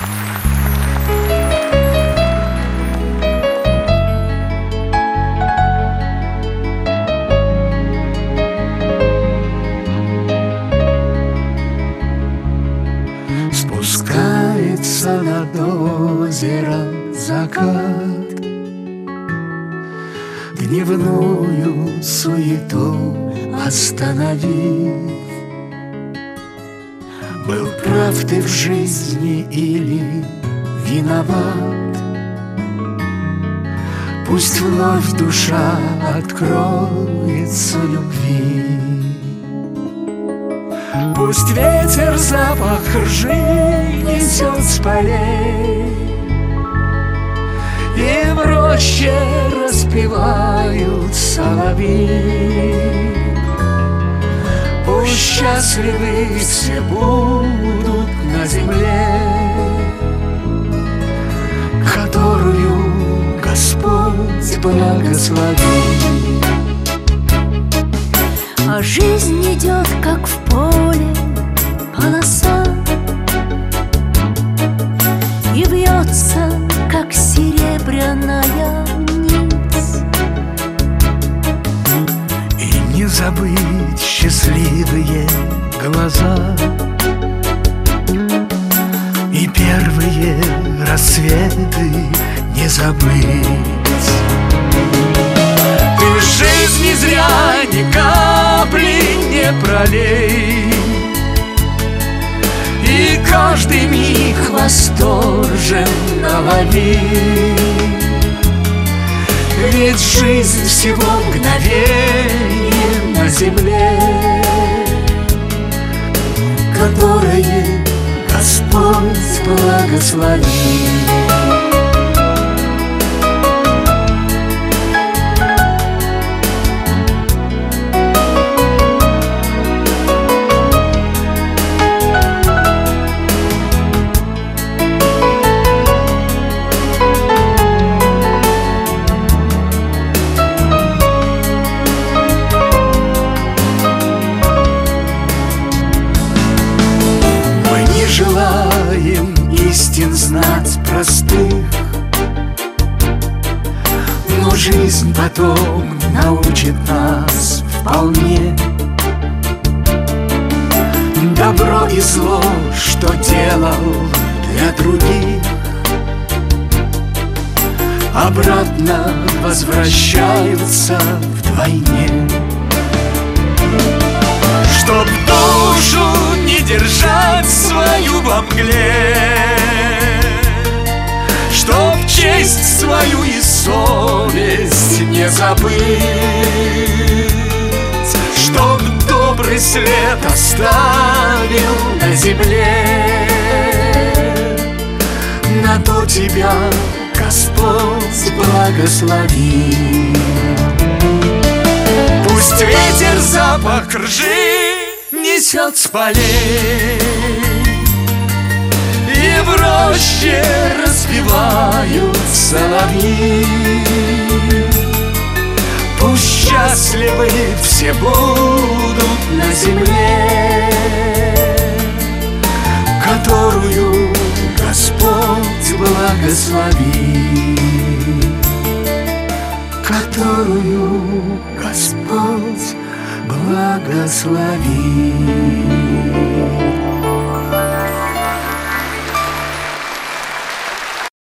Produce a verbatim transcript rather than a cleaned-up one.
Спускается над озером закат, дневную суету остановив. Был прав ты в жизни или виноват? Пусть вновь душа откроется любви. Пусть ветер запах ржи несет с полей, и в роще распевают соловьи. Пусть счастливы все будут на земле, которую Господь благословит. А жизнь идет, как в поле полоса, и вьется, как серебряная нить. И не забыть счастливые глаза и первые рассветы не забыть. Ты жизни зря ни капли не пролей, и каждый миг восторженно лови. Ведь жизнь всего мгновение на земле, которое Господь благословит. Желаем истин знать простых, но жизнь потом научит нас вполне. Добро и зло, что делал для других, обратно возвращаются вдвойне. Чтоб душу не держать свою во мгле, чтоб честь свою и совесть не забыть, чтоб добрый след оставил на земле. На то тебя Господь благословит. Пусть ветер запах ржи несет с полей, и в роще распевают соловьи. Пусть счастливы все будут на земле, которую Господь благословит, которую Господь благослови.